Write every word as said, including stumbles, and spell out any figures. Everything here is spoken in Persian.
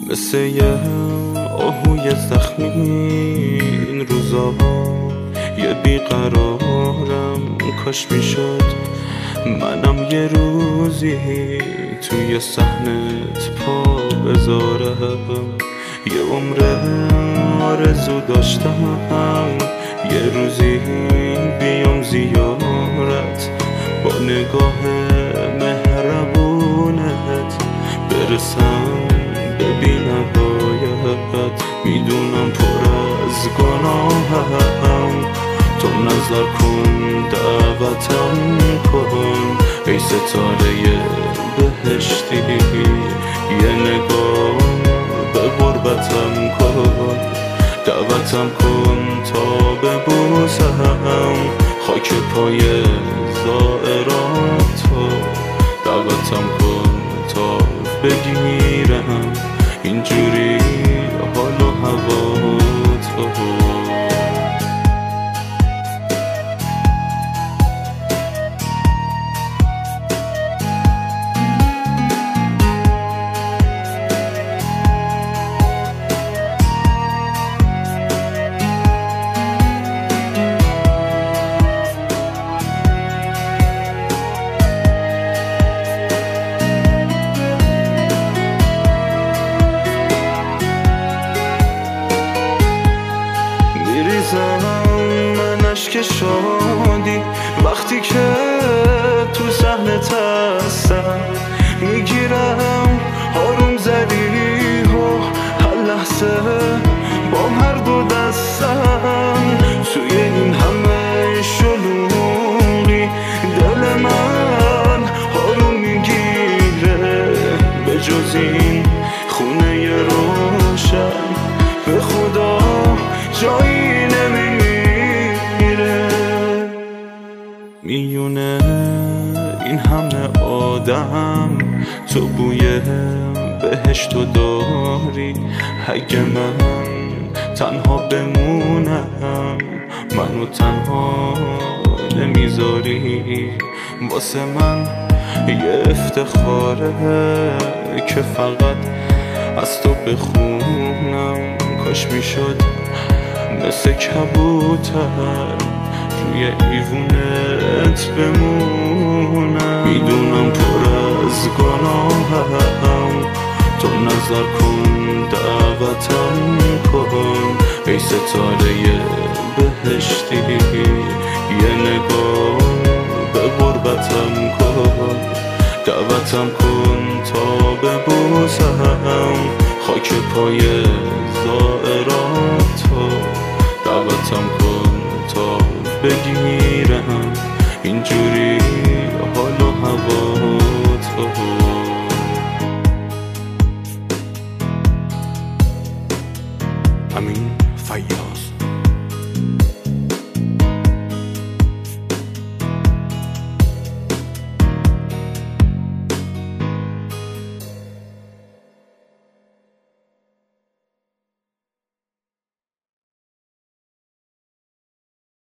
مثل یه آهوی زخمی این روزا یه بیقرارم، کاش میشد منم یه روزی توی صحنت پا بذارم. یه عمر آرزو داشتم یه روزی بیام زیارت، با نگاه مهربونت برسم ببینم باید. میدونم پر از گناهم، تو نظر کن دعوتم کن ای ستاره بهشتی، یه نگاه به غربتم کن، دعوتم کن تا ببوسم خاک پای زائراتو، دعوتم کن تا بگیرم اینجوری حال و هوا تو. من اشک شادی وقتی که تو صحنت هستم، میگیرم آروم زدی و هر لحظه با هر دو دستم توی این همه شلوغی دل من آروم میگیره، به جز این خونه روشن به خدا جایی میونه این همه آدم، تو بوی بهشتو داری. اگه من تنها بمونم منو تنها نمیذاری، واسه من یه افتخاره که فقط از تو بخونم. کاش میشد مثل کبوتر روی ایوونت بمونم. میدونم پر از گناهم، تو نظر کن دعوتم کن ای ستاره بهشتی، یه نگاه به غربتم کن، دعوتم کن تا ببوسم خاک پای زائراتو، دعوتم کن تا بگیرم